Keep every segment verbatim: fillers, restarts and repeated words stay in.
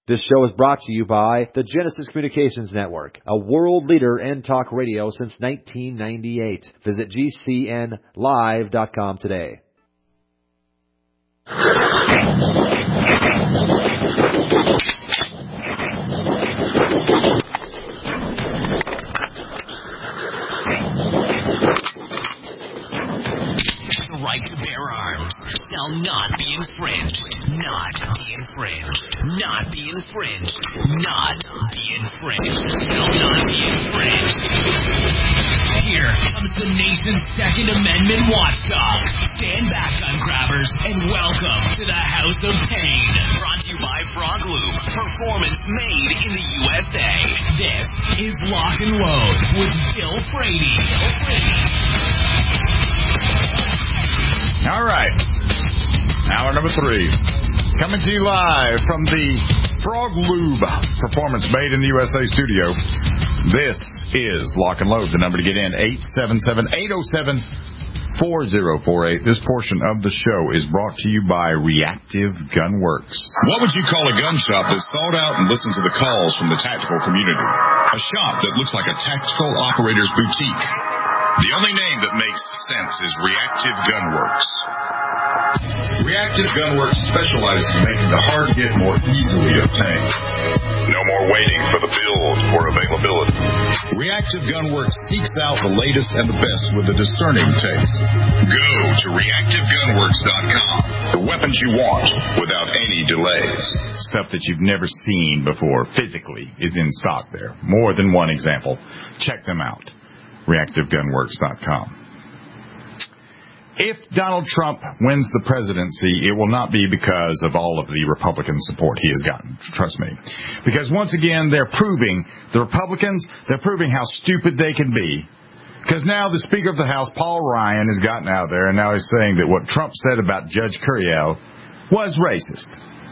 This show is brought to you by the Genesis Communications Network, a world leader in talk radio since nineteen ninety-eight. Visit G C N live dot com today. The right to bear arms shall not be infringed. Not be infringed. Not be infringed. Not be infringed. Shall not be infringed. Here comes the nation's Second Amendment watchdog. Stand back, gun grabbers, and welcome to the House of Pain. Brought to you by Frog Loop. Performance made in the U S A. This is Lock and Load with Bill Frady. Bill Frady. All right. Hour number three. Coming to you live from the Frog Lube Performance Made in the U S A studio. This is Lock and Load. The number to get in, eight seven seven, eight oh seven, four oh four eight. This portion of the show is brought to you by Reactive Gun Works. What would you call a gun shop that sought out and listened to the calls from the tactical community? A shop that looks like a tactical operator's boutique. The only name that makes sense is Reactive Gun Works. Reactive Gun Works specializes in making the hard get more easily obtained. No more waiting for the build or availability. Reactive Gun Works seeks out the latest and the best with a discerning taste. Go to reactive gun works dot com. The weapons you want without any delays. Stuff that you've never seen before physically is in stock there. More than one example. Check them out. reactive gun works dot com. If Donald Trump wins the presidency, it will not be because of all of the Republican support he has gotten. Trust me. Because once again, they're proving, the Republicans, they're proving how stupid they can be. Because now the Speaker of the House, Paul Ryan, has gotten out there and now he's saying that what Trump said about Judge Curiel was racist.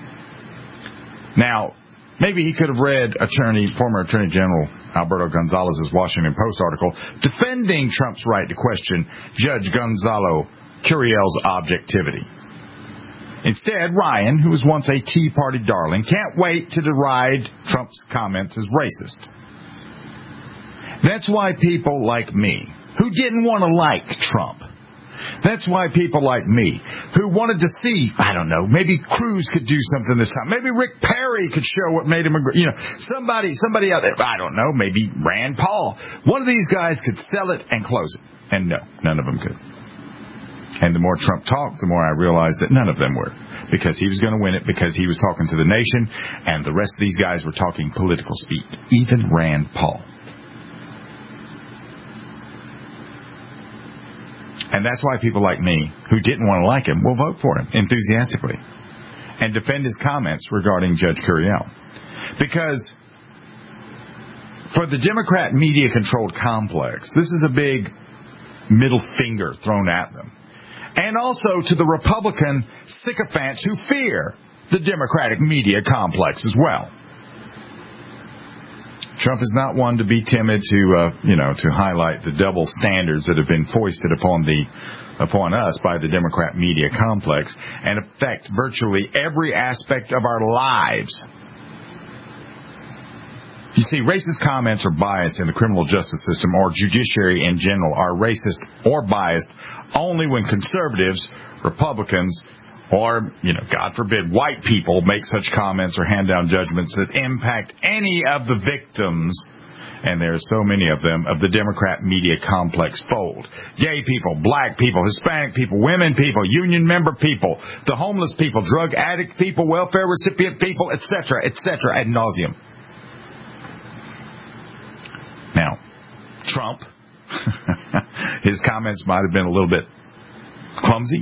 Now, maybe he could have read Attorney, former Attorney General Alberto Gonzalez's Washington Post article defending Trump's right to question Judge Gonzalo Curiel's objectivity. Instead, Ryan, who was once a Tea Party darling, can't wait to deride Trump's comments as racist. That's why people like me, who didn't want to like Trump, that's why people like me, who wanted to see, I don't know, maybe Cruz could do something this time. Maybe Rick Perry could show what made him, you know, somebody, somebody out there, I don't know, maybe Rand Paul. One of these guys could sell it and close it. And no, none of them could. And the more Trump talked, the more I realized that none of them were. Because he was going to win it, because he was talking to the nation, and the rest of these guys were talking political speak. Even Rand Paul. And that's why people like me, who didn't want to like him, will vote for him enthusiastically and defend his comments regarding Judge Curiel. Because for the Democrat media-controlled complex, this is a big middle finger thrown at them. And also to the Republican sycophants who fear the Democratic media complex as well. Trump is not one to be timid to, uh, you know, to highlight the double standards that have been foisted upon the, upon us by the Democrat media complex and affect virtually every aspect of our lives. You see, racist comments or bias in the criminal justice system or judiciary in general are racist or biased only when conservatives, Republicans, or, you know, God forbid, white people make such comments or hand down judgments that impact any of the victims, and there are so many of them, of the Democrat media complex fold. Gay people, black people, Hispanic people, women people, union member people, the homeless people, drug addict people, welfare recipient people, et cetera, et cetera, ad nauseum. Now, Trump, his comments might have been a little bit clumsy,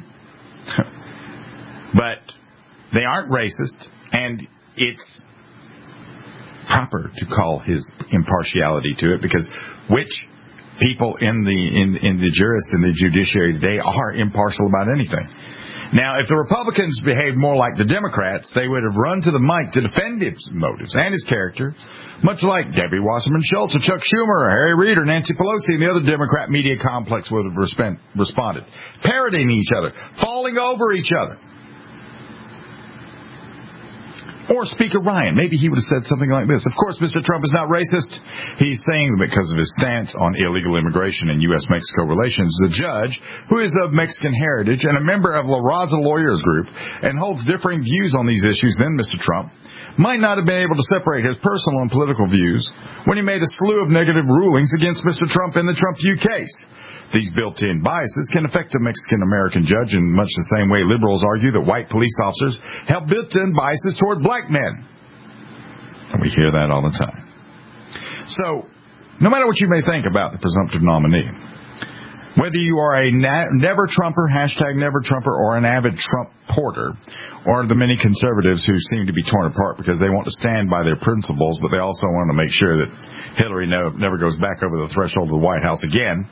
but they aren't racist, and it's proper to call his impartiality to it, because which people in the in in the jurists in the judiciary, they are impartial about anything. Now, if the Republicans behaved more like the Democrats, they would have run to the mic to defend his motives and his character, much like Debbie Wasserman Schultz or Chuck Schumer or Harry Reid or Nancy Pelosi and the other Democrat media complex would have resp- responded, parroting each other, falling over each other. Or Speaker Ryan. Maybe he would have said something like this. Of course, Mister Trump is not racist. He's saying that because of his stance on illegal immigration and U S Mexico relations, the judge, who is of Mexican heritage and a member of La Raza Lawyers Group and holds differing views on these issues than Mister Trump, might not have been able to separate his personal and political views when he made a slew of negative rulings against Mister Trump in the Trump U case. These built-in biases can affect a Mexican-American judge in much the same way liberals argue that white police officers have built-in biases toward black men. And we hear that all the time. So, no matter what you may think about the presumptive nominee, whether you are a na- never-Trumper, hashtag never-Trumper, or an avid Trump porter, or the many conservatives who seem to be torn apart because they want to stand by their principles, but they also want to make sure that Hillary no- never goes back over the threshold of the White House again,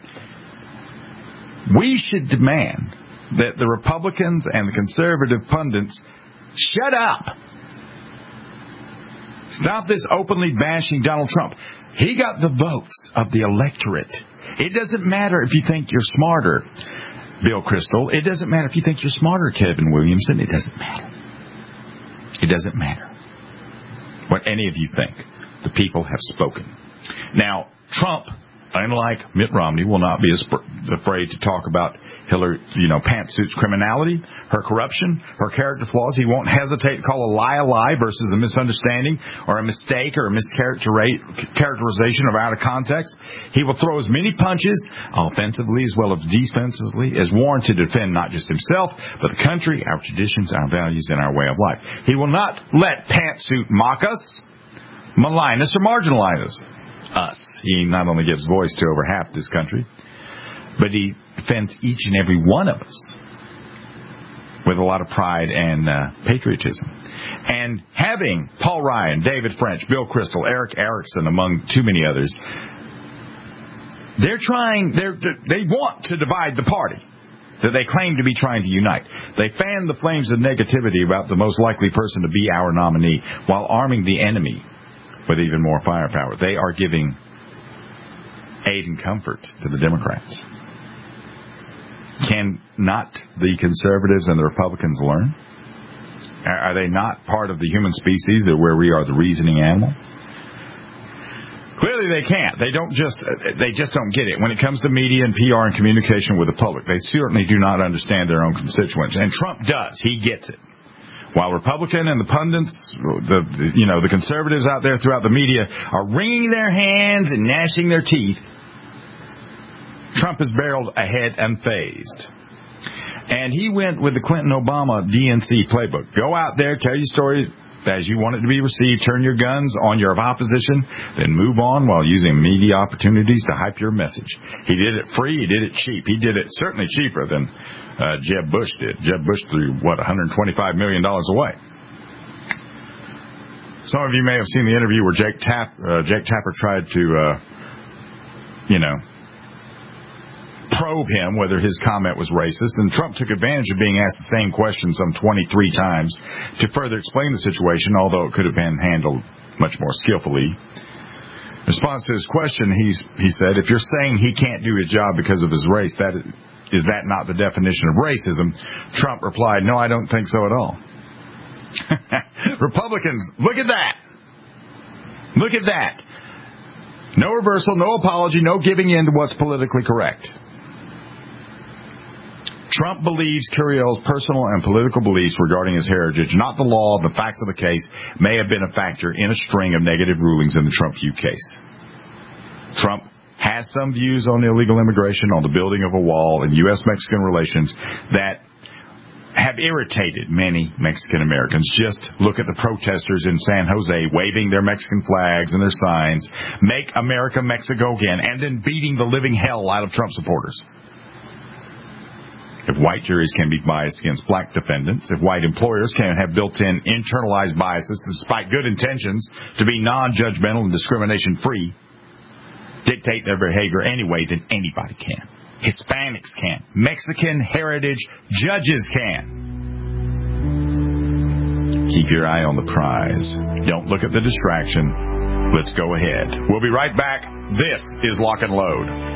we should demand that the Republicans and the conservative pundits shut up. Stop this openly bashing Donald Trump. He got the votes of the electorate. It doesn't matter if you think you're smarter, Bill Kristol. It doesn't matter if you think you're smarter, Kevin Williamson. It doesn't matter. It doesn't matter what any of you think. The people have spoken. Now, Trump, unlike Mitt Romney, will not be as afraid to talk about Hillary, you know, pantsuit's criminality, her corruption, her character flaws. He won't hesitate to call a lie a lie versus a misunderstanding or a mistake or a mischaracterization or out of context. He will throw as many punches, offensively as well as defensively, as warranted to defend not just himself, but the country, our traditions, our values, and our way of life. He will not let pantsuit mock us, malign us, or marginalize us. Us. He not only gives voice to over half this country, but he defends each and every one of us with a lot of pride and uh, patriotism. And having Paul Ryan, David French, Bill Kristol, Eric Erickson, among too many others, they're trying, they're, they want to divide the party that they claim to be trying to unite. They fan the flames of negativity about the most likely person to be our nominee while arming the enemy with even more firepower. They are giving aid and comfort to the Democrats. Can not the conservatives and the Republicans learn? Are they not part of the human species that where we are the reasoning animal? Clearly they can't. They don't just, they just don't get it. When it comes to media and P R and communication with the public, they certainly do not understand their own constituents. And Trump does. He gets it. While Republican and the pundits, the, the you know the conservatives out there throughout the media are wringing their hands and gnashing their teeth, Trump is barreled ahead unfazed. And he went with the Clinton-Obama D N C playbook. Go out there, tell your story as you want it to be received, turn your guns on your opposition, then move on while using media opportunities to hype your message. He did it free, he did it cheap. He did it certainly cheaper than uh, Jeb Bush did. Jeb Bush threw, what, one hundred twenty-five million dollars away. Some of you may have seen the interview where Jake, Tapp, uh, Jake Tapper tried to, uh, you know, probe him whether his comment was racist, and Trump took advantage of being asked the same question some twenty-three times to further explain the situation, although it could have been handled much more skillfully. In response to his question, he's, he said, if you're saying he can't do his job because of his race, that is, is that not the definition of racism? Trump replied, no, I don't think so at all. Republicans, look at that. Look at that. No reversal, no apology, no giving in to what's politically correct. Trump believes Curiel's personal and political beliefs regarding his heritage, not the law, the facts of the case, may have been a factor in a string of negative rulings in the Trump U case. Trump has some views on illegal immigration, on the building of a wall, and U S Mexican relations that have irritated many Mexican Americans. Just look at the protesters in San Jose waving their Mexican flags and their signs, "Make America Mexico Again," and then beating the living hell out of Trump supporters. If white juries can be biased against black defendants, if white employers can have built-in internalized biases despite good intentions to be non-judgmental and discrimination-free, dictate their behavior anyway, then anybody can. Hispanics can. Mexican heritage judges can. Keep your eye on the prize. Don't look at the distraction. Let's go ahead. We'll be right back. This is Lock and Load.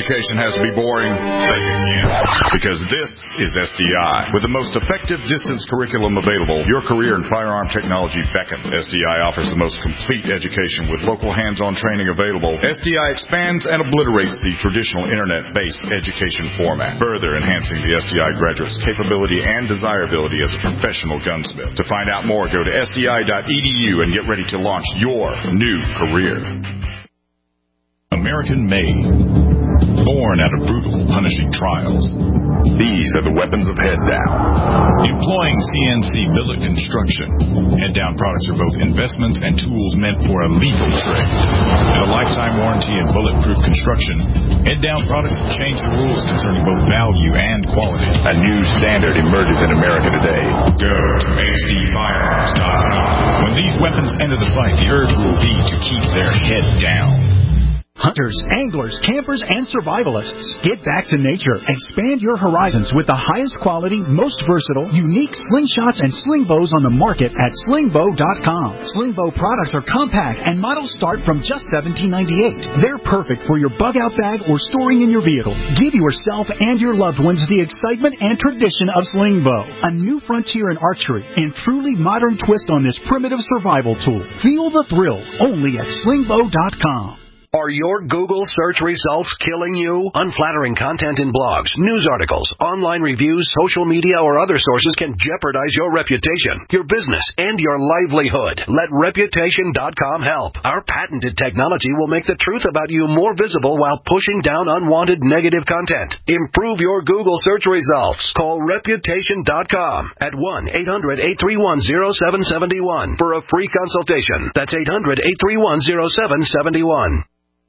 education has to be boring, think again. Because this is S D I. With the most effective distance curriculum available, your career in firearm technology beckons. S D I offers the most complete education with local hands-on training available. S D I expands and obliterates the traditional internet-based education format, further enhancing the S D I graduate's capability and desirability as a professional gunsmith. To find out more, go to S D I dot E D U and get ready to launch your new career. American made. Born out of brutal, punishing trials. These are the weapons of Head Down. Employing C N C billet construction, Head Down products are both investments and tools meant for a lethal trade. With a lifetime warranty and bulletproof construction, Head Down products have changed the rules concerning both value and quality. A new standard emerges in America today. Go to H D firearms dot com. When these weapons enter the fight, the urge will be to keep their head down. Hunters, anglers, campers, and survivalists. Get back to nature. Expand your horizons with the highest quality, most versatile, unique slingshots and sling bows on the market at sling bow dot com. Sling bow products are compact and models start from just seventeen ninety-eight. They're perfect for your bug-out bag or storing in your vehicle. Give yourself and your loved ones the excitement and tradition of sling bow. A new frontier in archery and truly modern twist on this primitive survival tool. Feel the thrill only at sling bow dot com. Are your Google search results killing you? Unflattering content in blogs, news articles, online reviews, social media, or other sources can jeopardize your reputation, your business, and your livelihood. Let Reputation dot com help. Our patented technology will make the truth about you more visible while pushing down unwanted negative content. Improve your Google search results. Call Reputation dot com at one eight hundred eight three one oh seven seven one for a free consultation. That's eight hundred eight three one oh seven seven one.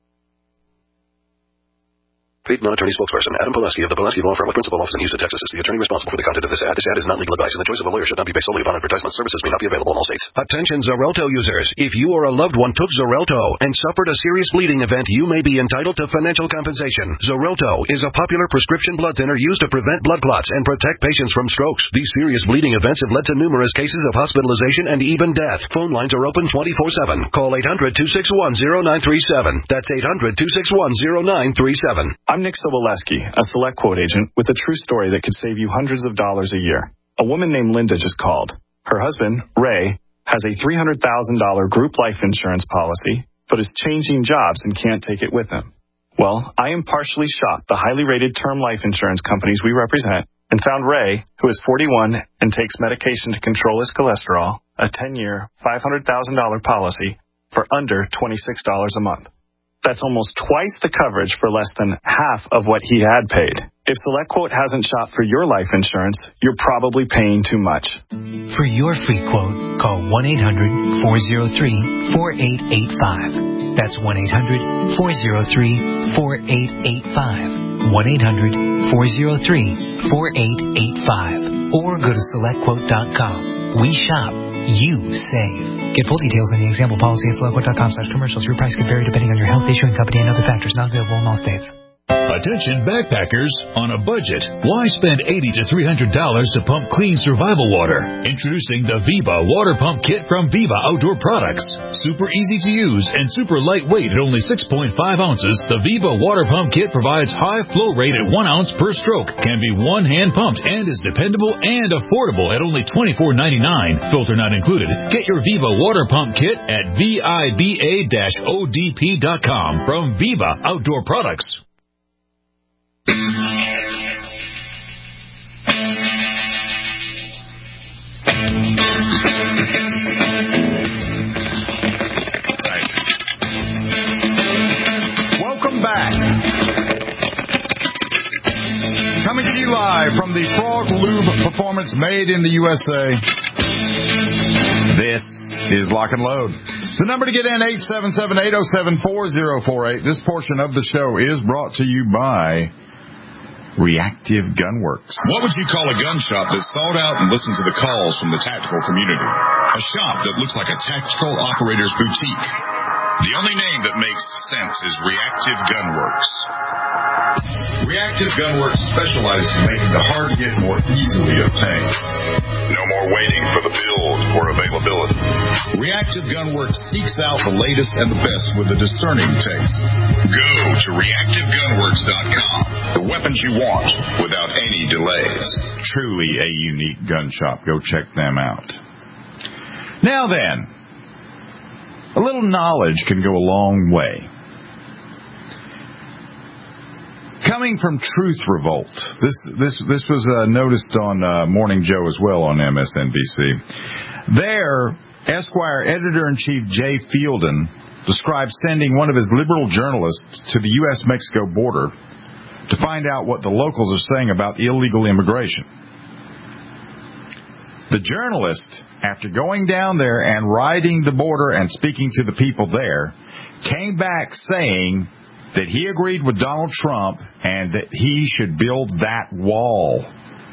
Paid non-attorney spokesperson Adam Pulaski of the Pulaski Law Firm with principal office in Houston, Texas is the attorney responsible for the content of this ad. This ad is not legal advice, and the choice of a lawyer should not be based solely upon advertisement. Services may not be available in all states. Attention Xarelto users. If you or a loved one took Xarelto and suffered a serious bleeding event, you may be entitled to financial compensation. Xarelto is a popular prescription blood thinner used to prevent blood clots and protect patients from strokes. These serious bleeding events have led to numerous cases of hospitalization and even death. Phone lines are open twenty-four seven. Call eight hundred two six one oh nine three seven. That's eight hundred two six one oh nine three seven. I'm Nick Soboleski, a Select Quote agent with a true story that could save you hundreds of dollars a year. A woman named Linda just called. Her husband, Ray, has a three hundred thousand dollars group life insurance policy, but is changing jobs and can't take it with him. Well, I impartially shopped the highly rated term life insurance companies we represent and found Ray, who is forty-one and takes medication to control his cholesterol, a ten-year, five hundred thousand dollars policy for under twenty-six dollars a month. That's almost twice the coverage for less than half of what he had paid. If SelectQuote hasn't shopped for your life insurance, you're probably paying too much. For your free quote, call one eight hundred four oh three four eight eight five. That's one eight hundred four oh three four eight eight five. one eight hundred four oh three four eight eight five. Or go to select quote dot com. We shop. You save. Get full details on the example policy at select quote dot com slash commercials. Your price could vary depending on your health, issuing company, and other factors not available in all states. Attention backpackers on a budget. Why spend eighty to three hundred dollars to pump clean survival water? Introducing the Viva Water Pump Kit from Viva Outdoor Products. Super easy to use and super lightweight at only six point five ounces, the Viva Water Pump Kit provides high flow rate at one ounce per stroke, can be one hand pumped, and is dependable and affordable at only twenty-four ninety-nine. Filter not included. Get your Viva Water Pump Kit at viba dash O D P dot com from Viva Outdoor Products. Welcome back. Coming to you live from the Frog Lube Performance Made in the U S A. This is Lock and Load. The number to get in, eight seven seven, eight oh seven, four oh four eight. This portion of the show is brought to you by Reactive Gunworks. What would you call a gun shop that's thought out and listens to the calls from the tactical community? A shop that looks like a tactical operator's boutique. The only name that makes sense is Reactive Gunworks. Reactive Gunworks specializes in making the hard to get more easily obtained. No more waiting for the build or availability. Reactive Gunworks seeks out the latest and the best with a discerning taste. Go to reactive gunworks dot com. The weapons you want without any delays. Truly a unique gun shop. Go check them out. Now then, a little knowledge can go a long way. Coming from Truth Revolt, this this this was uh, noticed on uh, Morning Joe as well on M S N B C. There, Esquire editor-in-chief Jay Fielden described sending one of his liberal journalists to the U S Mexico border to find out what the locals are saying about illegal immigration. The journalist, after going down there and riding the border and speaking to the people there, came back saying that he agreed with Donald Trump and that he should build that wall.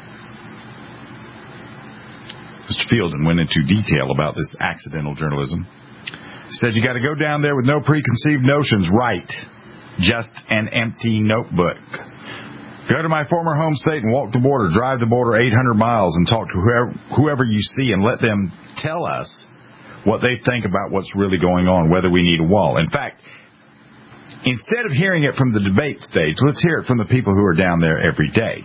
Mister Fielden went into detail about this accidental journalism. He said you got to go down there with no preconceived notions, right? Just an empty notebook. Go to my former home state and walk the border, drive the border eight hundred miles and talk to whoever, whoever you see and let them tell us what they think about what's really going on, whether we need a wall. In fact, instead of hearing it from the debate stage, let's hear it from the people who are down there every day.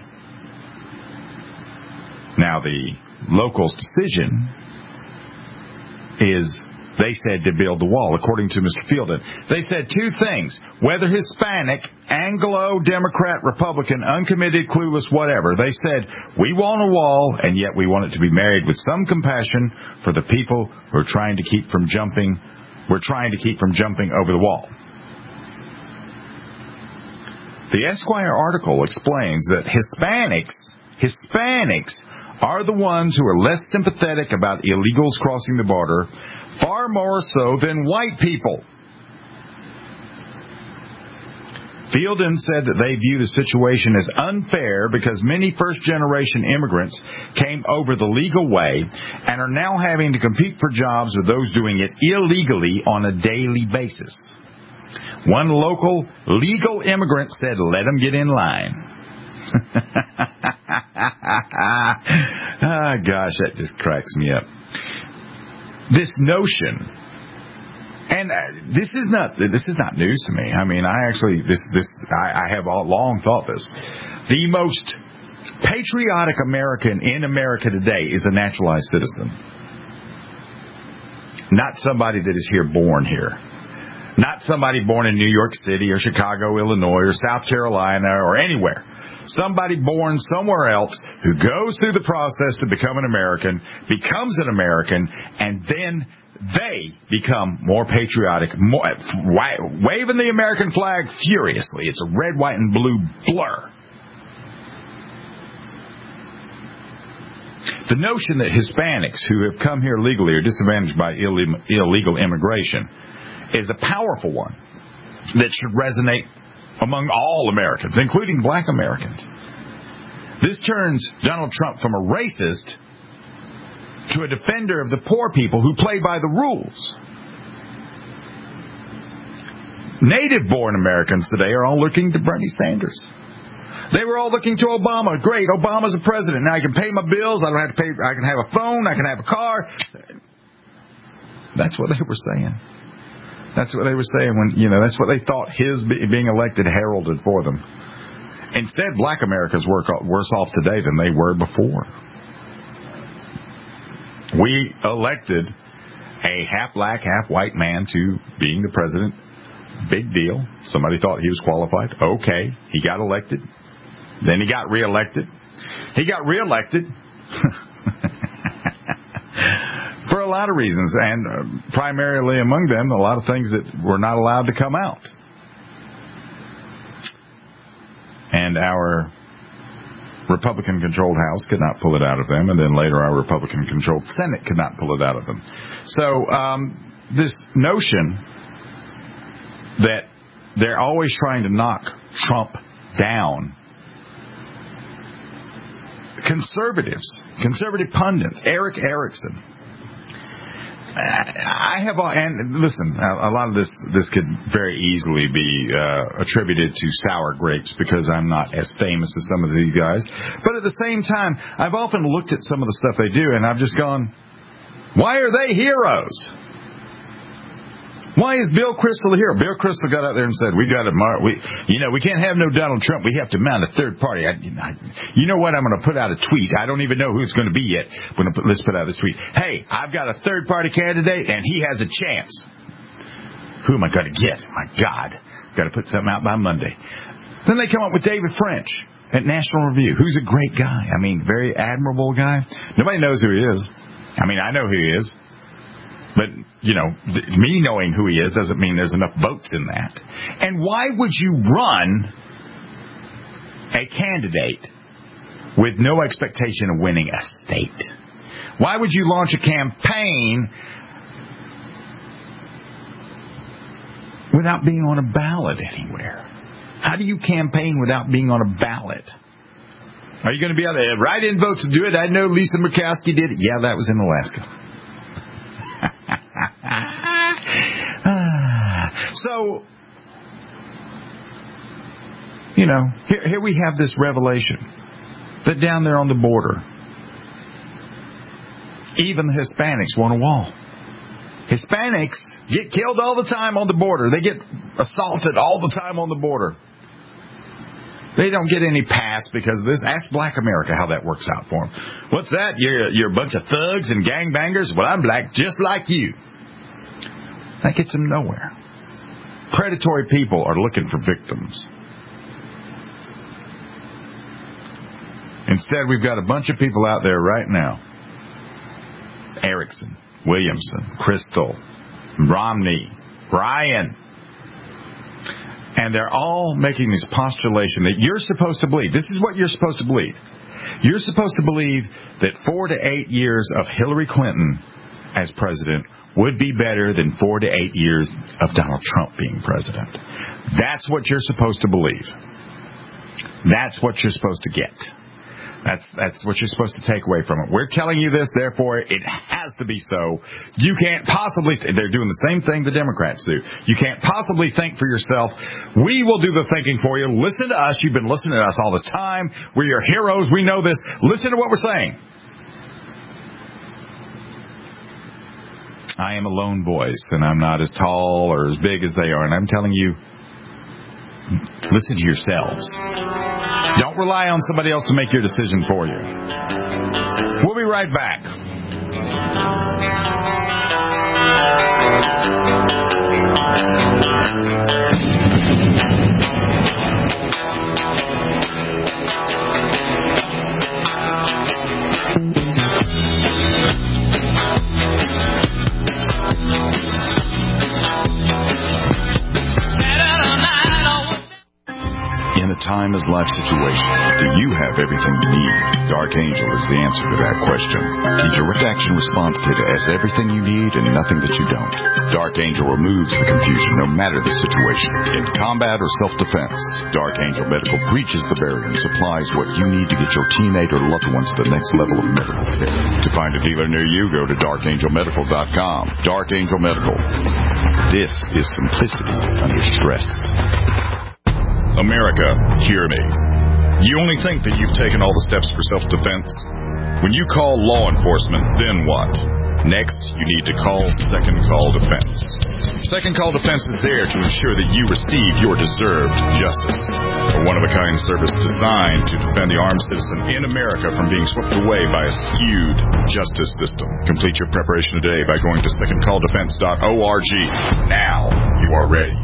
Now, the locals' decision is they said to build the wall, according to Mister Fielden. They said two things: whether Hispanic, Anglo, Democrat, Republican, uncommitted, clueless, whatever. They said, we want a wall, and yet we want it to be married with some compassion for the people who are trying to keep from jumping, we're trying to keep from jumping over the wall. The Esquire article explains that Hispanics, Hispanics are the ones who are less sympathetic about illegals crossing the border, far more so than white people. Fielden said that they view the situation as unfair because many first-generation immigrants came over the legal way and are now having to compete for jobs with those doing it illegally on a daily basis. One local legal immigrant said, let them get in line. Ah, gosh, that just cracks me up. This notion, and this is not this is not news to me. I mean, I actually this this I, I have all long thought this. The most patriotic American in America today is a naturalized citizen, not somebody that is here born here. Not somebody born in New York City or Chicago, Illinois, or South Carolina, or anywhere. Somebody born somewhere else who goes through the process to become an American, becomes an American, and then they become more patriotic, more, waving the American flag furiously. It's a red, white, and blue blur. The notion that Hispanics who have come here legally are disadvantaged by illegal immigration is a powerful one that should resonate among all Americans, including black Americans. This turns Donald Trump from a racist to a defender of the poor people who play by the rules. Native-born Americans today are all looking to Bernie Sanders. They were all looking to Obama. Great, Obama's a president. Now I can pay my bills. I don't have to pay. I can have a phone. I can have a car. That's what they were saying. That's what they were saying when, you know, that's what they thought his being elected heralded for them. Instead, black Americans were worse off today than they were before. We elected a half black, half white man to being the president. Big deal. Somebody thought he was qualified. Okay. He got elected. Then he got reelected. He got reelected for a lot of reasons, and uh, primarily among them, a lot of things that were not allowed to come out. And our Republican-controlled House could not pull it out of them, and then later our Republican-controlled Senate could not pull it out of them. So um, this notion that they're always trying to knock Trump down. Conservatives, conservative pundits, Eric Erickson, I have, and listen, a lot of this this could very easily be uh, attributed to sour grapes because I'm not as famous as some of these guys. But at the same time, I've often looked at some of the stuff they do, and I've just gone, why are they heroes? Why is Bill Kristol a hero? Bill Kristol got out there and said, "We got to, we, you know, we can't have no Donald Trump. We have to mount a third party." I, I, you know what? I'm going to put out a tweet. I don't even know who it's going to be yet. When put, let's put out this tweet. Hey, I've got a third party candidate, and he has a chance. Who am I going to get? My God, got to put something out by Monday. Then they come up with David French at National Review, who's a great guy. I mean, very admirable guy. Nobody knows who he is. I mean, I know who he is. But, you know, th- me knowing who he is doesn't mean there's enough votes in that. And why would you run a candidate with no expectation of winning a state? Why would you launch a campaign without being on a ballot anywhere? How do you campaign without being on a ballot? Are you going to be able to write in votes to do it? I know Lisa Murkowski did it. Yeah, that was in Alaska. So, you know, here, here we have this revelation that down there on the border, even the Hispanics want a wall. Hispanics get killed all the time on the border. They get assaulted all the time on the border. They don't get any pass because of this. Ask Black America how that works out for them. What's that? You're, you're a bunch of thugs and gangbangers? Well, I'm black just like you. That gets them nowhere. Predatory people are looking for victims. Instead, we've got a bunch of people out there right now. Erickson, Williamson, Kristol, Romney, Ryan. And they're all making this postulation that you're supposed to believe. This is what you're supposed to believe. You're supposed to believe that four to eight years of Hillary Clinton as president would be better than four to eight years of Donald Trump being president. That's what you're supposed to believe. That's what you're supposed to get. That's that's what you're supposed to take away from it. We're telling you this, therefore it has to be so. You can't possibly, th- they're doing the same thing the Democrats do. You can't possibly think for yourself. We will do the thinking for you. Listen to us. You've been listening to us all this time. We're your heroes. We know this. Listen to what we're saying. I am a lone voice, and I'm not as tall or as big as they are. And I'm telling you, listen to yourselves. Don't rely on somebody else to make your decision for you. We'll be right back. In a time as life situation, do you have everything you need? Dark Angel is the answer to that question. The Direct Action Response Kit has everything you need and nothing that you don't. Dark Angel removes the confusion no matter the situation. In combat or self-defense, Dark Angel Medical breaches the barrier and supplies what you need to get your teammate or loved ones to the next level of medical care. To find a dealer near you, go to dark angel medical dot com. Dark Angel Medical. This is simplicity under stress. America, hear me. You only think that you've taken all the steps for self-defense? When you call law enforcement, then what? Next, you need to call Second Call Defense. Second Call Defense is there to ensure that you receive your deserved justice. A one-of-a-kind service designed to defend the armed citizen in America from being swept away by a skewed justice system. Complete your preparation today by going to second call defense dot org. Now you are ready.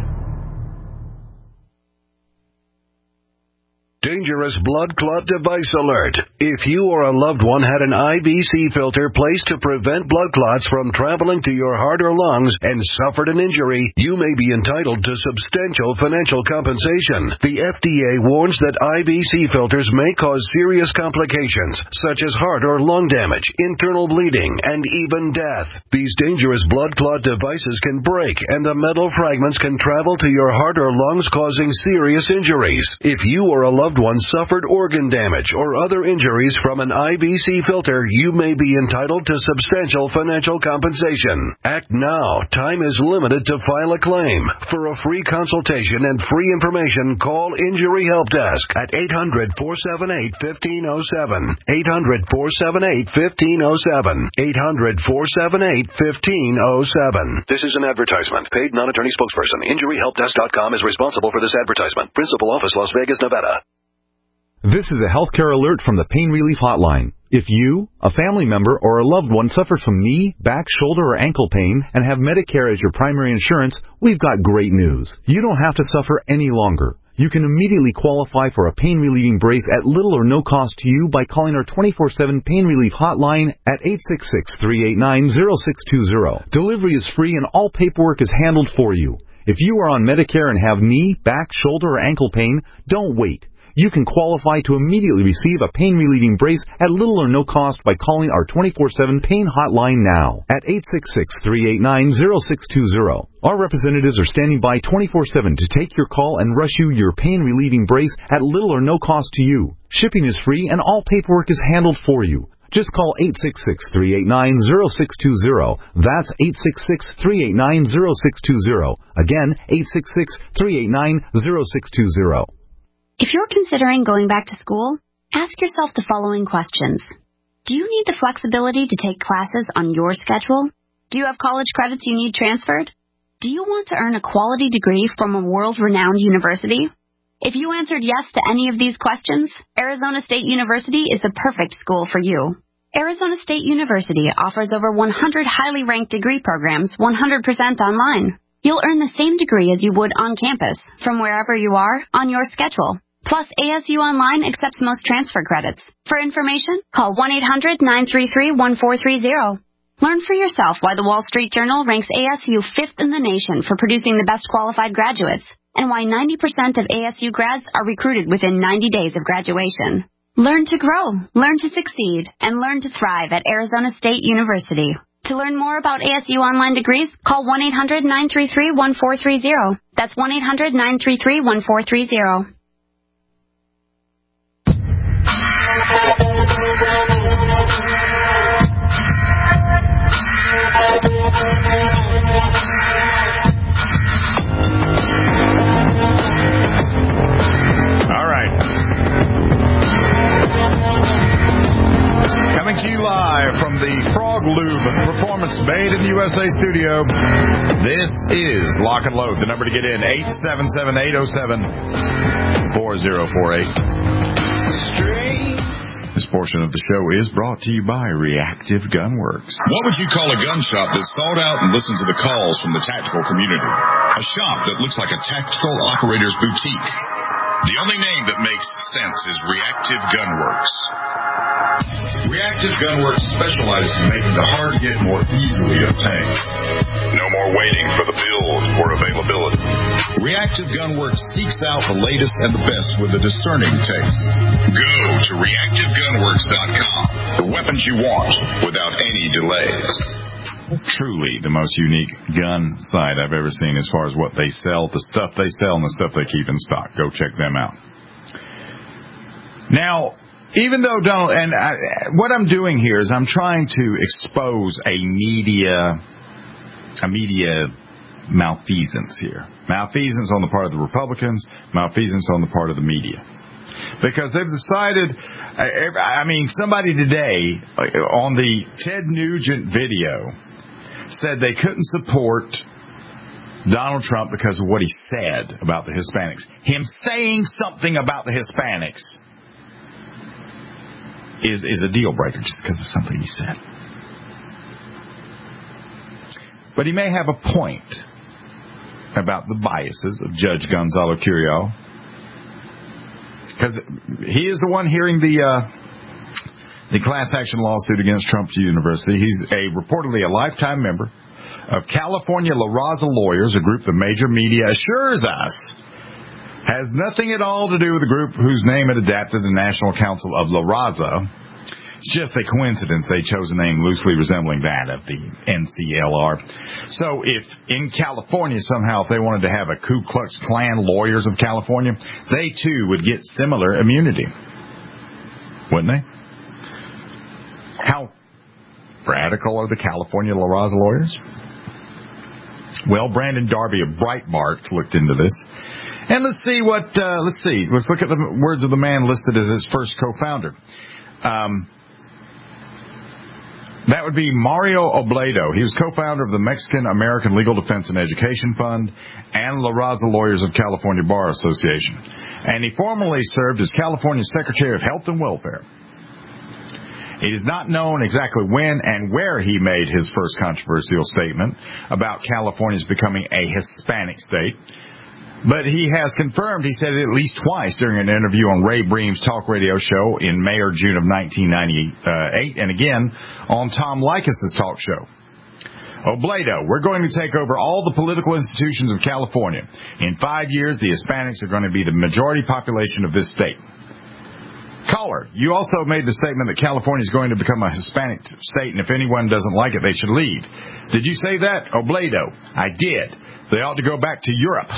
Dangerous blood clot device alert. If you or a loved one had an I V C filter placed to prevent blood clots from traveling to your heart or lungs and suffered an injury, you may be entitled to substantial financial compensation. The F D A warns that I V C filters may cause serious complications, such as heart or lung damage, internal bleeding, and even death. These dangerous blood clot devices can break, and the metal fragments can travel to your heart or lungs, causing serious injuries. If you or a loved one suffered organ damage or other injuries from an I B C filter, you may be entitled to substantial financial compensation. Act now. Time is limited to file a claim. For a free consultation and free information, call Injury Help Desk at eight hundred, four seven eight, one five zero seven. eight hundred, four seven eight, one five zero seven. eight hundred, four seven eight, one five zero seven. This is an advertisement. Paid non-attorney spokesperson. Injury Help Desk dot com is responsible for this advertisement. Principal office, Las Vegas, Nevada. This is a healthcare alert from the Pain Relief Hotline. If you, a family member, or a loved one suffers from knee, back, shoulder, or ankle pain and have Medicare as your primary insurance, we've got great news. You don't have to suffer any longer. You can immediately qualify for a pain-relieving brace at little or no cost to you by calling our twenty-four seven Pain Relief Hotline at eight six six, three eight nine, zero six two zero. Delivery is free and all paperwork is handled for you. If you are on Medicare and have knee, back, shoulder, or ankle pain, don't wait. You can qualify to immediately receive a pain-relieving brace at little or no cost by calling our twenty-four seven Pain Hotline now at eight six six, three eight nine, zero six two zero. Our representatives are standing by twenty-four seven to take your call and rush you your pain-relieving brace at little or no cost to you. Shipping is free and all paperwork is handled for you. Just call eight six six, three eight nine, zero six two zero. That's eight six six, three eight nine, zero six two zero. Again, eight six six, three eight nine, zero six two zero. If you're considering going back to school, ask yourself the following questions. Do you need the flexibility to take classes on your schedule? Do you have college credits you need transferred? Do you want to earn a quality degree from a world-renowned university? If you answered yes to any of these questions, Arizona State University is the perfect school for you. Arizona State University offers over one hundred highly ranked degree programs one hundred percent online. You'll earn the same degree as you would on campus, from wherever you are, on your schedule. Plus, A S U Online accepts most transfer credits. For information, call one eight hundred, nine three three, one four three zero. Learn for yourself why the Wall Street Journal ranks A S U fifth in the nation for producing the best qualified graduates, and why ninety percent of A S U grads are recruited within ninety days of graduation. Learn to grow, learn to succeed, and learn to thrive at Arizona State University. To learn more about A S U Online degrees, call one eight hundred, nine three three, one four three zero. That's one eight hundred, nine three three, one four three zero. All right. Coming to you live from the Frog Lube Performance Made in the U S A studio, this is Lock and Load. The number to get in, eight seven seven, eight oh seven, four oh four eight. This portion of the show is brought to you by Reactive Gunworks. What would you call a gun shop that's thought out and listens to the calls from the tactical community? A shop that looks like a tactical operator's boutique. The only name that makes sense is Reactive Gunworks. Reactive Gunworks specializes in making the hard get more easily obtained. No more waiting for the build or availability. Reactive Gunworks seeks out the latest and the best with a discerning taste. Go to reactive gunworks dot com for weapons you want without any delays. Truly the most unique gun site I've ever seen as far as what they sell, the stuff they sell, and the stuff they keep in stock. Go check them out. Now, even though Donald, and I, what I'm doing here is I'm trying to expose a media, a media malfeasance here. Malfeasance on the part of the Republicans, malfeasance on the part of the media. Because they've decided, I mean, somebody today on the Ted Nugent video said they couldn't support Donald Trump because of what he said about the Hispanics. Him saying something about the Hispanics is, is a deal breaker just because of something he said. But he may have a point about the biases of Judge Gonzalo Curiel, because he is the one hearing the uh, the class action lawsuit against Trump University. He's a reportedly a lifetime member of California La Raza Lawyers, a group the major media assures us has nothing at all to do with the group whose name it adapted, the National Council of La Raza. It's just a coincidence they chose a name loosely resembling that of the N C L R. So if in California somehow if they wanted to have a Ku Klux Klan Lawyers of California, they too would get similar immunity. Wouldn't they? How radical are the California La Raza lawyers? Well, Brandon Darby of Breitbart looked into this. And let's see what, uh, let's see. Let's look at the words of the man listed as his first co-founder. Um, that would be Mario Obledo. He was co-founder of the Mexican American Legal Defense and Education Fund and La Raza Lawyers of California Bar Association. And he formerly served as California's Secretary of Health and Welfare. It is not known exactly when and where he made his first controversial statement about California's becoming a Hispanic state. But he has confirmed, he said it at least twice during an interview on Ray Bream's talk radio show in May or June of nineteen ninety-eight, and again on Tom Leykis' talk show. Obledo, we're going to take over all the political institutions of California. In five years, the Hispanics are going to be the majority population of this state. Caller, you also made the statement that California is going to become a Hispanic state, and if anyone doesn't like it, they should leave. Did you say that? Obledo, I did. They ought to go back to Europe.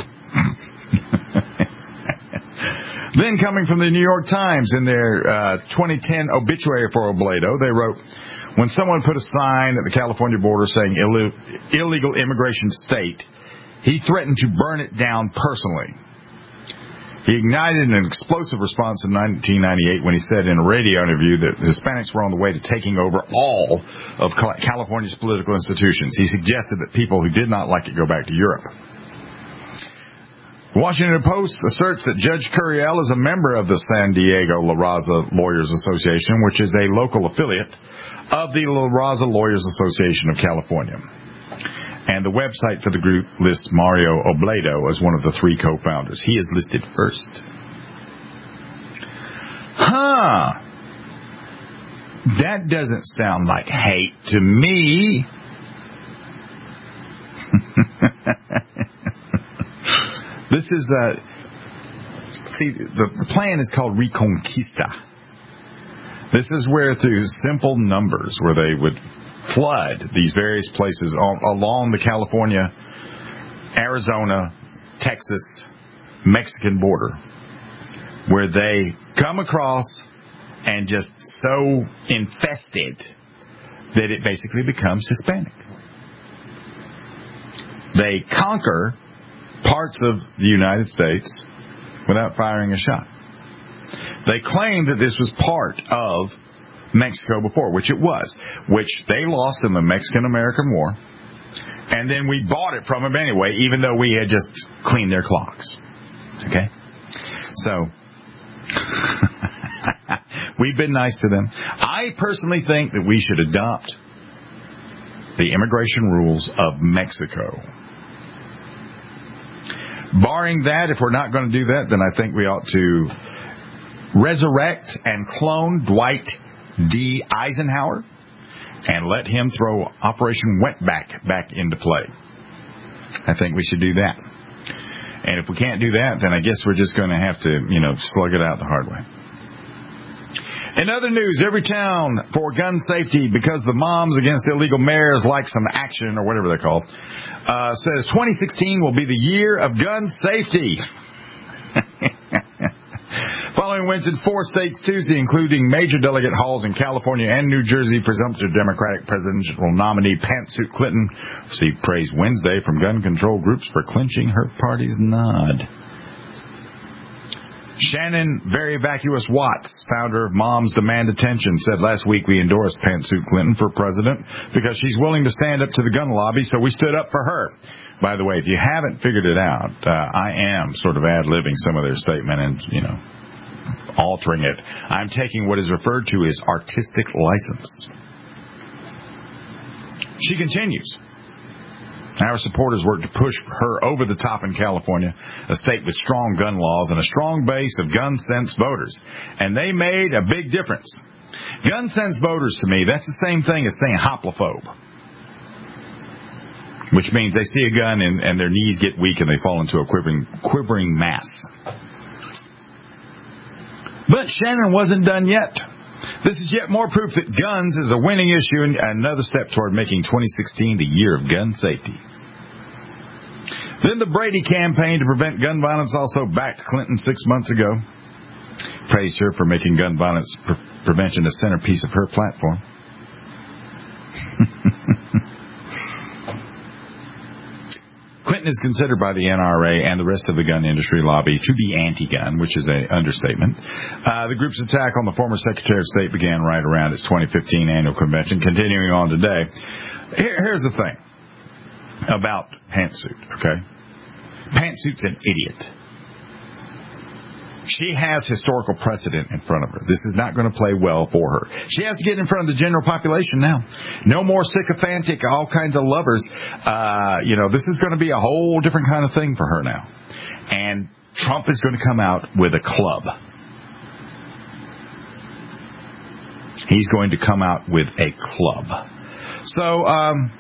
Then coming from the New York Times in their uh, twenty ten obituary for Obledo, they wrote, when someone put a sign at the California border saying Ill- illegal immigration state, he threatened to burn it down personally. He ignited an explosive response in nineteen ninety-eight when he said in a radio interview that Hispanics were on the way to taking over all of California's political institutions. He suggested that people who did not like it go back to Europe. The Washington Post asserts that Judge Curiel is a member of the San Diego La Raza Lawyers Association, which is a local affiliate of the La Raza Lawyers Association of California. And the website for the group lists Mario Obledo as one of the three co-founders. He is listed first. Huh. That doesn't sound like hate to me. This is, uh, see, the, the plan is called Reconquista. This is where through simple numbers, where they would flood these various places all, along the California, Arizona, Texas, Mexican border, where they come across and just so infested that it basically becomes Hispanic. They conquer parts of the United States without firing a shot. They claimed that this was part of Mexico before, which it was, which they lost in the Mexican-American War, and then we bought it from them anyway, even though we had just cleaned their clocks. Okay? So, we've been nice to them. I personally think that we should adopt the immigration rules of Mexico. Barring that, if we're not going to do that, then I think we ought to resurrect and clone Dwight D. Eisenhower and let him throw Operation Wetback back into play. I think we should do that. And if we can't do that, then I guess we're just going to have to, you know, slug it out the hard way. In other news, every town for gun safety, because the Moms Against Illegal Mayors like some action, or whatever they're called, uh, says twenty sixteen will be the year of gun safety. Following wins in four states Tuesday, including major delegate hauls in California and New Jersey, presumptive Democratic presidential nominee Pantsuit Clinton received praise Wednesday from gun control groups for clinching her party's nod. Shannon Very Vacuous Watts, founder of Moms Demand Attention, said last week we endorsed Pantsuit Clinton for president because she's willing to stand up to the gun lobby, so we stood up for her. By the way, if you haven't figured it out, uh, I am sort of ad-libbing some of their statement and, you know, altering it. I'm taking what is referred to as artistic license. She continues. Our supporters work to push her over the top in California, a state with strong gun laws and a strong base of gun sense voters. And they made a big difference. Gun sense voters, to me, that's the same thing as saying hoplophobe. Which means they see a gun and, and their knees get weak and they fall into a quivering, quivering mass. But Shannon wasn't done yet. This is yet more proof that guns is a winning issue and another step toward making twenty sixteen the year of gun safety. Then the Brady campaign to prevent gun violence also backed Clinton six months ago. Praised her for making gun violence pre- prevention a centerpiece of her platform. Clinton is considered by the N R A and the rest of the gun industry lobby to be anti-gun, which is an understatement. Uh, the group's attack on the former Secretary of State began right around its twenty fifteen annual convention, continuing on today. Here, here's the thing about Pantsuit, okay? Pantsuit's an idiot. She has historical precedent in front of her. This is not going to play well for her. She has to get in front of the general population now. No more sycophantic, all kinds of lovers. Uh, you know, this is going to be a whole different kind of thing for her now. And Trump is going to come out with a club. He's going to come out with a club. So, um,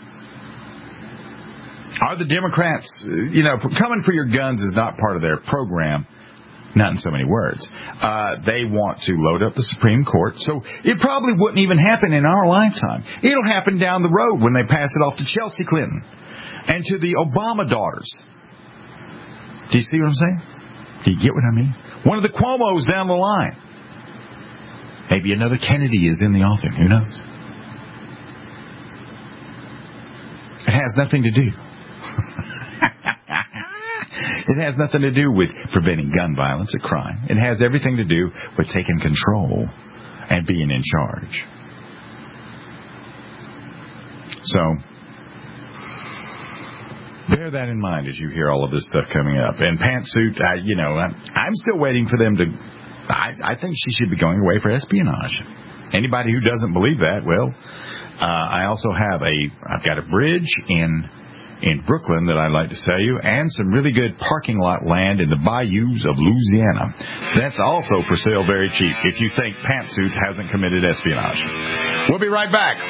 are the Democrats, you know, coming for your guns is not part of their program. Not in so many words. Uh, they want to load up the Supreme Court, so it probably wouldn't even happen in our lifetime. It'll happen down the road when they pass it off to Chelsea Clinton and to the Obama daughters. Do you see what I'm saying? Do you get what I mean? One of the Cuomos down the line. Maybe another Kennedy is in the offing. Who knows? It has nothing to do. It has nothing to do with preventing gun violence, a crime. It has everything to do with taking control and being in charge. So, bear that in mind as you hear all of this stuff coming up. And Pantsuit, I, you know, I'm, I'm still waiting for them to... I, I think she should be going away for espionage. Anybody who doesn't believe that, well, uh, I also have a... I've got a bridge in... in Brooklyn that I'd like to sell you, and some really good parking lot land in the bayous of Louisiana. That's also for sale very cheap if you think Pantsuit hasn't committed espionage. We'll be right back.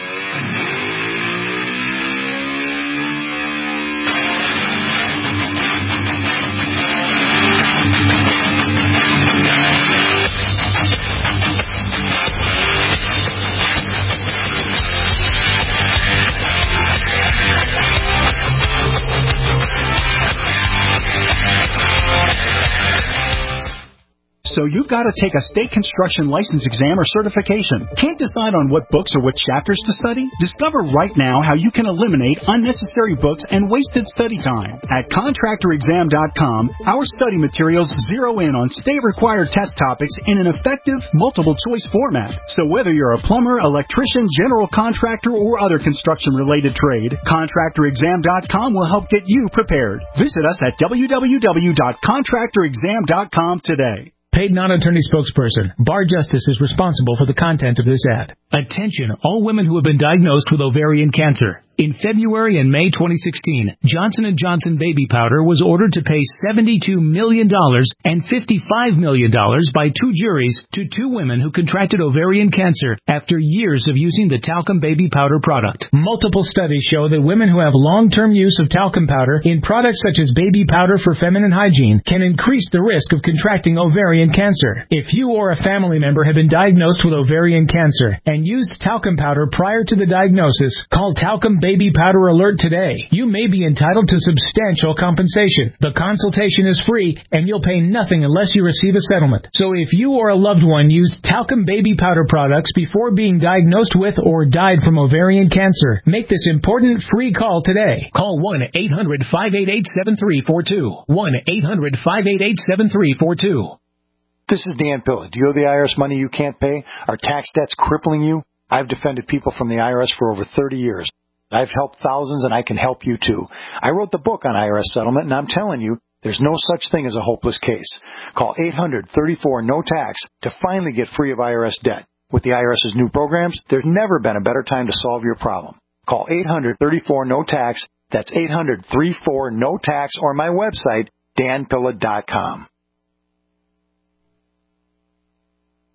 So you've got to take a state construction license exam or certification. Can't decide on what books or what chapters to study? Discover right now how you can eliminate unnecessary books and wasted study time. At contractor exam dot com, our study materials zero in on state-required test topics in an effective, multiple-choice format. So whether you're a plumber, electrician, general contractor, or other construction-related trade, contractor exam dot com will help get you prepared. Visit us at w w w dot contractor exam dot com today. Paid non-attorney spokesperson. Bar Justice is responsible for the content of this ad. Attention, all women who have been diagnosed with ovarian cancer. In February and May twenty sixteen, Johnson and Johnson baby powder was ordered to pay seventy-two million dollars and fifty-five million dollars by two juries to two women who contracted ovarian cancer after years of using the talcum baby powder product. Multiple studies show that women who have long-term use of talcum powder in products such as baby powder for feminine hygiene can increase the risk of contracting ovarian cancer. If you or a family member have been diagnosed with ovarian cancer and used talcum powder prior to the diagnosis, call Talcum Baby Powder Alert today. You may be entitled to substantial compensation. The consultation is free, and you'll pay nothing unless you receive a settlement. So if you or a loved one used talcum baby powder products before being diagnosed with or died from ovarian cancer, make this important free call today. Call one eight hundred five eight eight seven three four two. one eight hundred five eight eight seven three four two. This is Dan Pilla. Do you owe the I R S money you can't pay? Are tax debts crippling you? I've defended people from the I R S for over thirty years. I've helped thousands, and I can help you too. I wrote the book on I R S settlement, and I'm telling you, there's no such thing as a hopeless case. Call eight hundred thirty-four no tax to finally get free of I R S debt. With the IRS's new programs, there's never been a better time to solve your problem. Call eight hundred thirty-four no tax. That's eight hundred thirty-four no tax, or my website, dan pilla dot com.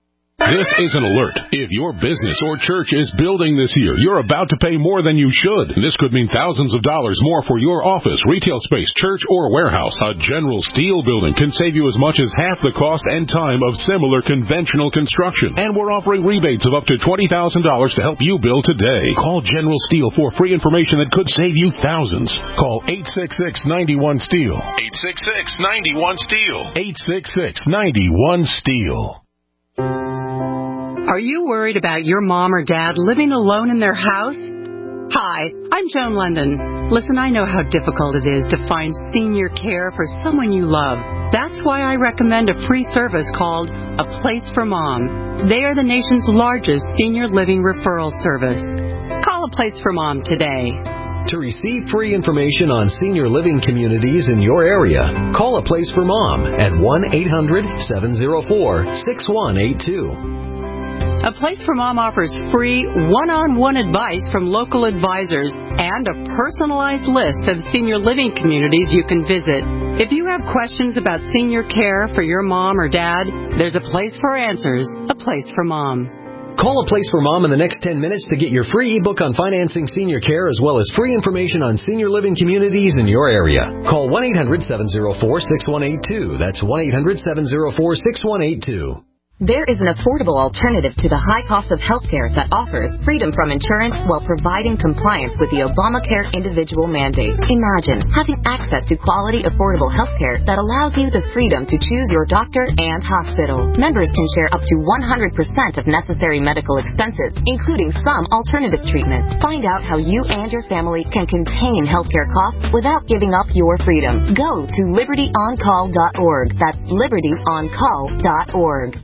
This is an alert. If your business or church is building this year, you're about to pay more than you should. This could mean thousands of dollars more for your office, retail space, church, or warehouse. A General Steel building can save you as much as half the cost and time of similar conventional construction. And we're offering rebates of up to twenty thousand dollars to help you build today. Call General Steel for free information that could save you thousands. Call eight six six, nine one, STEEL. eight six six, nine one, STEEL. eight six six, nine one, STEEL. Are you worried about your mom or dad living alone in their house? Hi, I'm Joan London. Listen, I know how difficult it is to find senior care for someone you love. That's why I recommend a free service called A Place for Mom. They are the nation's largest senior living referral service. Call A Place for Mom today. To receive free information on senior living communities in your area, call A Place for Mom at one eight hundred, seven oh four, six one eight two. A Place for Mom offers free one-on-one advice from local advisors and a personalized list of senior living communities you can visit. If you have questions about senior care for your mom or dad, there's a place for answers, A Place for Mom. Call A Place for Mom in the next ten minutes to get your free ebook on financing senior care as well as free information on senior living communities in your area. Call one eight hundred, seven oh four, six one eight two. That's one eight hundred, seven oh four, six one eight two. There is an affordable alternative to the high cost of healthcare that offers freedom from insurance while providing compliance with the Obamacare individual mandate. Imagine having access to quality, affordable healthcare that allows you the freedom to choose your doctor and hospital. Members can share up to one hundred percent of necessary medical expenses, including some alternative treatments. Find out how you and your family can contain healthcare costs without giving up your freedom. Go to liberty on call dot org. That's liberty on call dot org.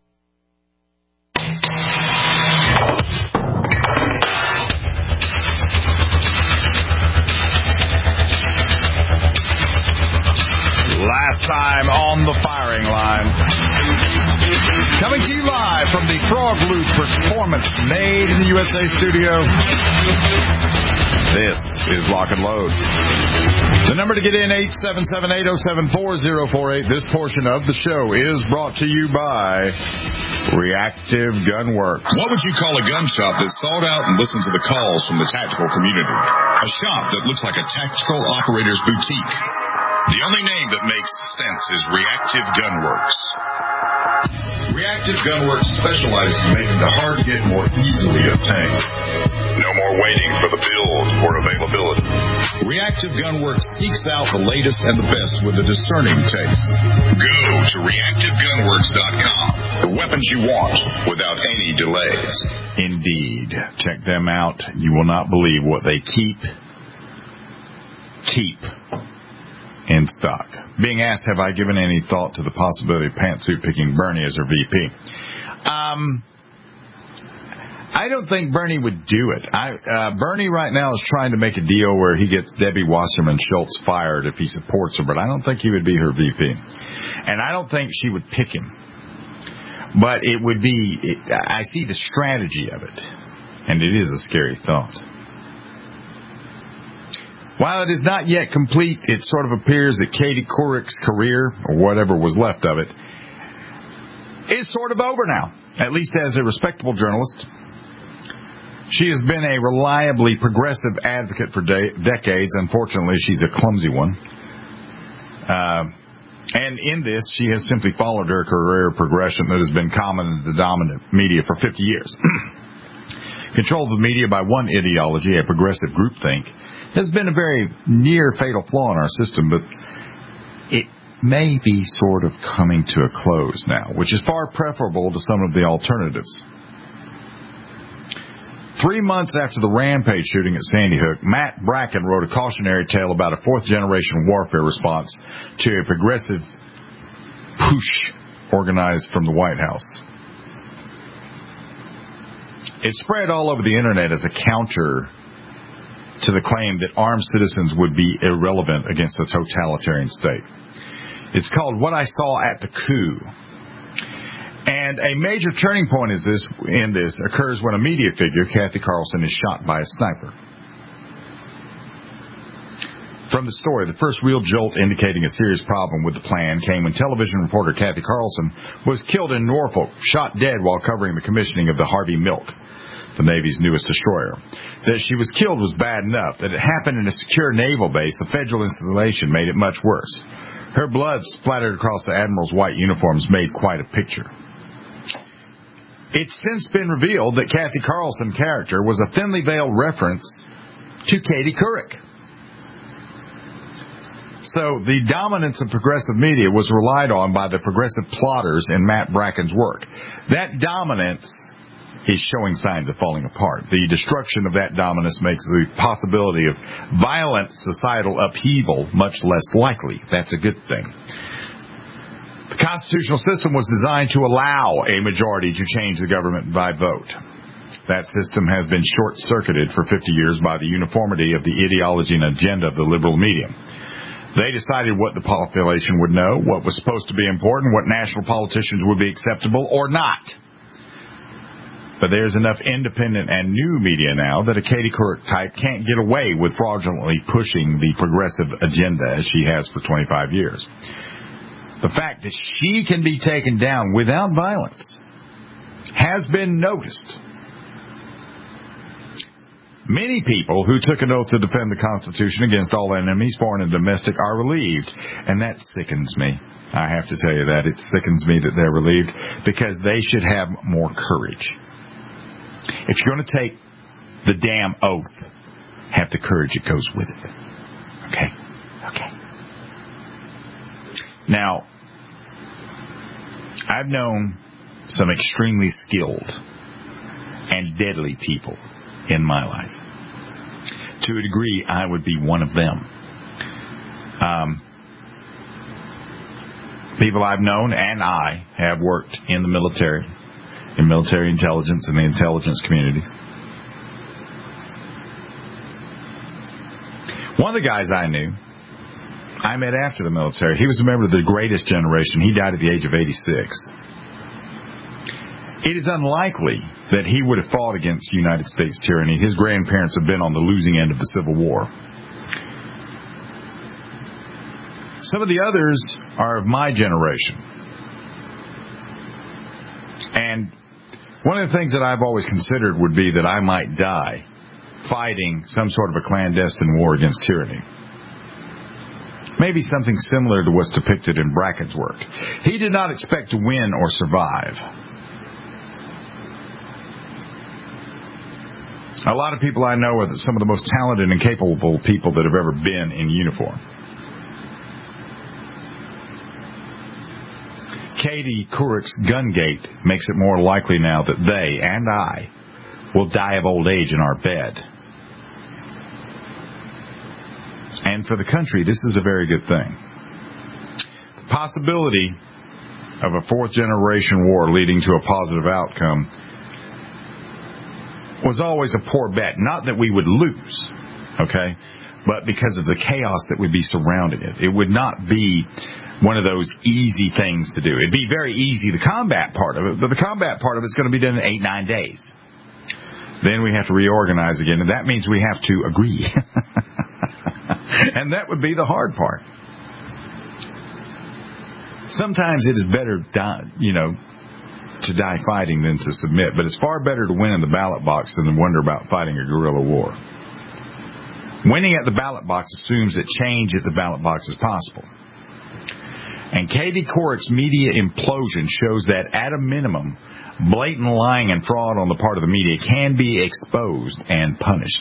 Last time on the firing line. Coming to you live from the Frog Loop Performance Made in the U S A studio. This is Lock and Load. The number to get in, eight seven seven, eight oh seven, four oh four eight. This portion of the show is brought to you by Reactive Gun Works. What would you call a gun shop that sought out and listened to the calls from the tactical community? A shop that looks like a tactical operator's boutique. The only name that makes sense is Reactive Gun Works. Reactive Gun Works specializes in making the hard get more easily obtained. No more waiting for the build or availability. Reactive Gun Works seeks out the latest and the best with a discerning taste. Go to reactive gun works dot com. The weapons you want without any delays. Indeed. Check them out. You will not believe what they keep. Keep. In stock. Being asked, have I given any thought to the possibility of Pantsuit picking Bernie as her V P? Um, I don't think Bernie would do it. I, uh, Bernie right now is trying to make a deal where he gets Debbie Wasserman Schultz fired if he supports her, but I don't think he would be her V P. And I don't think she would pick him. But it would be, it, I see the strategy of it. And it is a scary thought. While it is not yet complete, it sort of appears that Katie Couric's career, or whatever was left of it, is sort of over now, at least as a respectable journalist. She has been a reliably progressive advocate for de- decades. Unfortunately, she's a clumsy one. Uh, and in this, she has simply followed her career progression that has been common in the dominant media for fifty years. Control of the media by one ideology, a progressive groupthink, has been a very near fatal flaw in our system, but it may be sort of coming to a close now, which is far preferable to some of the alternatives. Three months after the Rampage shooting at Sandy Hook, Matt Bracken wrote a cautionary tale about a fourth-generation warfare response to a progressive push organized from the White House. It spread all over the Internet as a counter to the claim that armed citizens would be irrelevant against a totalitarian state. It's called What I Saw at the Coup. And a major turning point is this, in this occurs when a media figure, Kathy Carlson, is shot by a sniper. From the story, the first real jolt indicating a serious problem with the plan came when television reporter Kathy Carlson was killed in Norfolk, shot dead while covering the commissioning of the Harvey Milk, the Navy's newest destroyer. That she was killed was bad enough. That it happened in a secure naval base, a federal installation, made it much worse. Her blood splattered across the Admiral's white uniforms made quite a picture. It's since been revealed that Kathy Carlson's character was a thinly veiled reference to Katie Couric. So the dominance of progressive media was relied on by the progressive plotters in Matt Bracken's work. That dominance is showing signs of falling apart. The destruction of that dominance makes the possibility of violent societal upheaval much less likely. That's a good thing. The constitutional system was designed to allow a majority to change the government by vote. That system has been short-circuited for fifty years by the uniformity of the ideology and agenda of the liberal media. They decided what the population would know, what was supposed to be important, what national politicians would be acceptable or not. But there's enough independent and new media now that a Katie Couric type can't get away with fraudulently pushing the progressive agenda as she has for twenty-five years. The fact that she can be taken down without violence has been noticed. Many people who took an oath to defend the Constitution against all enemies, foreign and domestic, are relieved, and that sickens me. I have to tell you that. It sickens me that they're relieved because they should have more courage. If you're going to take the damn oath, have the courage that goes with it. Okay? Okay. Now, I've known some extremely skilled and deadly people in my life. To a degree, I would be one of them. Um, people I've known and I have worked in the military, in military intelligence and the intelligence communities. One of the guys I knew, I met after the military. He was a member of the greatest generation. He died at the age of eighty-six. It is unlikely that he would have fought against United States tyranny. His grandparents have been on the losing end of the Civil War. Some of the others are of my generation. And one of the things that I've always considered would be that I might die fighting some sort of a clandestine war against tyranny. Maybe something similar to what's depicted in Bracken's work. He did not expect to win or survive. A lot of people I know are some of the most talented and capable people that have ever been in uniform. Katie Couric's gun gate makes it more likely now that they and I will die of old age in our bed. And for the country, this is a very good thing. The possibility of a fourth generation war leading to a positive outcome was always a poor bet. Not that we would lose, okay, but because of the chaos that would be surrounding it. It would not be one of those easy things to do. It'd be very easy, the combat part of it, but the combat part of it's going to be done in eight, nine days. Then we have to reorganize again, and that means we have to agree. And that would be the hard part. Sometimes it is better, you know, to die fighting than to submit, but it's far better to win in the ballot box than to wonder about fighting a guerrilla war. Winning at the ballot box assumes that change at the ballot box is possible. And Katie Couric's media implosion shows that, at a minimum, blatant lying and fraud on the part of the media can be exposed and punished.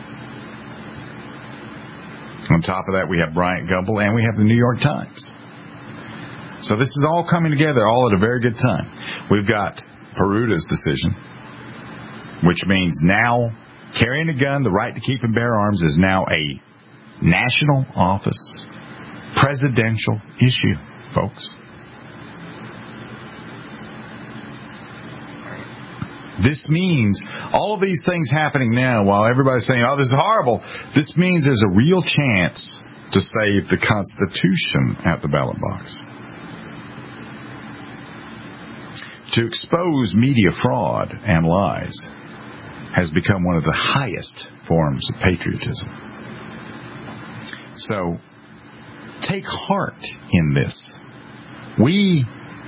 On top of that, we have Bryant Gumbel and we have the New York Times. So this is all coming together, all at a very good time. We've got Peruda's decision, which means now carrying a gun, the right to keep and bear arms, is now a national office, presidential issue, folks. This means all of these things happening now while everybody's saying, oh, this is horrible. This means there's a real chance to save the Constitution at the ballot box. To expose media fraud and lies has become one of the highest forms of patriotism. So take heart in this. We,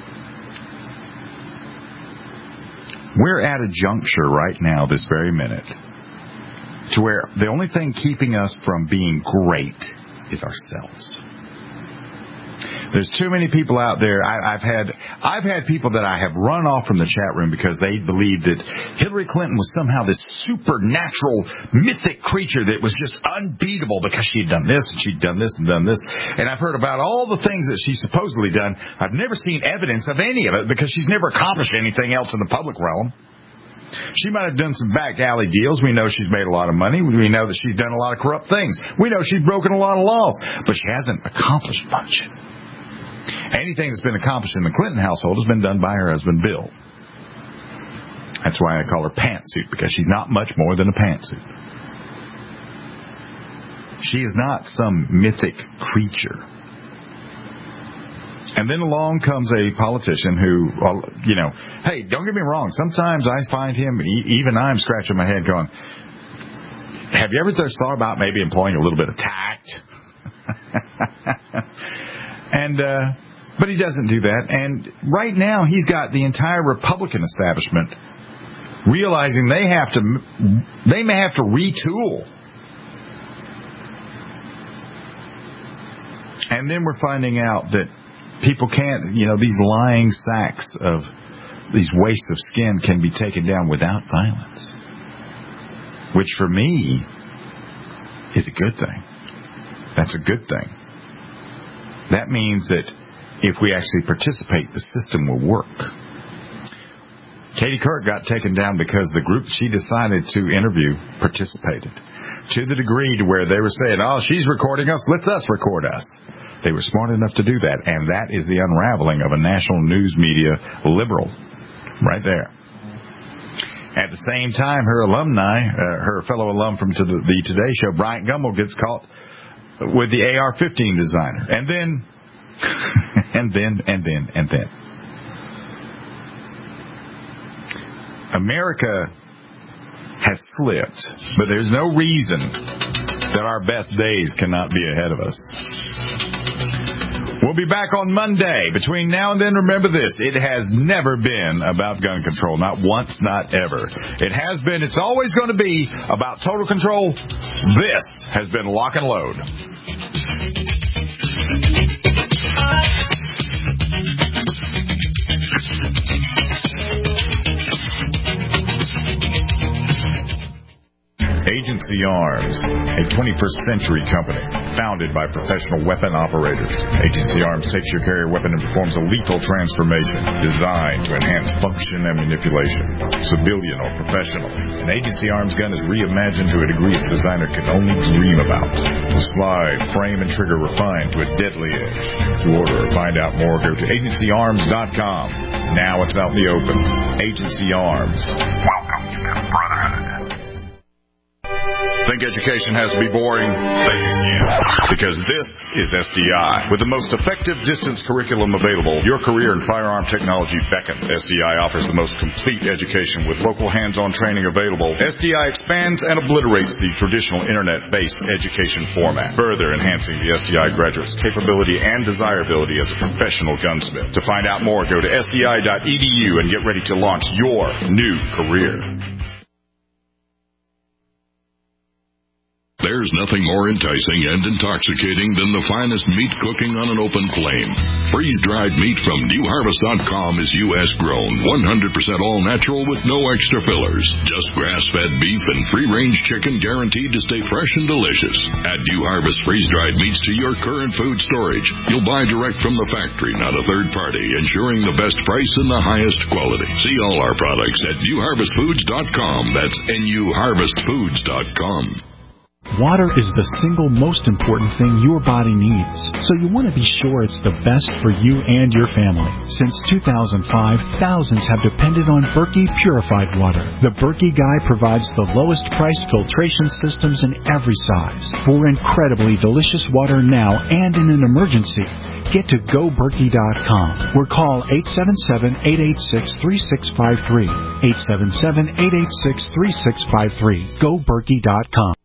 we're at a juncture right now, this very minute, to where the only thing keeping us from being great is ourselves. There's too many people out there. I, I've had I've had people that I have run off from the chat room because they believed that Hillary Clinton was somehow this supernatural, mythic creature that was just unbeatable because she'd done this and she'd done this and done this. And I've heard about all the things that she's supposedly done. I've never seen evidence of any of it because she's never accomplished anything else in the public realm. She might have done some back alley deals. We know she's made a lot of money. We know that she's done a lot of corrupt things. We know she's broken a lot of laws. But she hasn't accomplished much. Anything that's been accomplished in the Clinton household has been done by her husband, Bill. That's why I call her Pantsuit, because she's not much more than a pantsuit. She is not some mythic creature. And then along comes a politician who, you know, hey, don't get me wrong. Sometimes I find him, even I'm scratching my head going, have you ever thought about maybe employing a little bit of tact? and, uh, but he doesn't do that. And right now he's got the entire Republican establishment realizing they have to, they may have to retool. And then we're finding out that people can't, you know, these lying sacks of these wastes of skin can be taken down without violence. Which for me is a good thing. That's a good thing. That means that if we actually participate, the system will work. Katie Couric got taken down because the group she decided to interview participated. To the degree to where they were saying, oh, she's recording us, let's us record us. They were smart enough to do that, and that is the unraveling of a national news media liberal right there. At the same time, her alumni, uh, her fellow alum from to the, the Today Show, Bryant Gumbel, gets caught with the A R fifteen designer. And then, and then, and then, and then. America has slipped, but there's no reason that our best days cannot be ahead of us. We'll be back on Monday. Between now and then, remember this. It has never been about gun control. Not once, not ever. It has been, it's always going to be about total control. This has been Lock and Load. Agency Arms, a twenty-first century company founded by professional weapon operators. Agency Arms takes your carrier weapon and performs a lethal transformation designed to enhance function and manipulation, civilian or professional. An Agency Arms gun is reimagined to a degree its designer could only dream about. The slide, frame, and trigger refined to a deadly edge. To order or find out more, go to agency arms dot com. Now it's out in the open. Agency Arms. Welcome to the Brotherhood. Think education has to be boring? Say it again. Because this is S D I. With the most effective distance curriculum available, your career in firearm technology beckons. S D I offers the most complete education with local hands-on training available. S D I expands and obliterates the traditional internet-based education format, further enhancing the S D I graduate's capability and desirability as a professional gunsmith. To find out more, go to S D I dot E D U and get ready to launch your new career. There's nothing more enticing and intoxicating than the finest meat cooking on an open flame. Freeze-dried meat from new harvest dot com is U S grown, one hundred percent all natural with no extra fillers. Just grass-fed beef and free-range chicken guaranteed to stay fresh and delicious. Add New Harvest freeze-dried meats to your current food storage. You'll buy direct from the factory, not a third party, ensuring the best price and the highest quality. See all our products at new harvest foods dot com. That's N U harvest foods dot com. Water is the single most important thing your body needs, so you want to be sure it's the best for you and your family. Since two thousand five, thousands have depended on Berkey Purified Water. The Berkey Guy provides the lowest priced filtration systems in every size for incredibly delicious water now and in an emergency. Get to go berkey dot com or call eight seven seven, eight eight six, three six five three. eight seven seven, eight eight six, three six five three. go berkey dot com.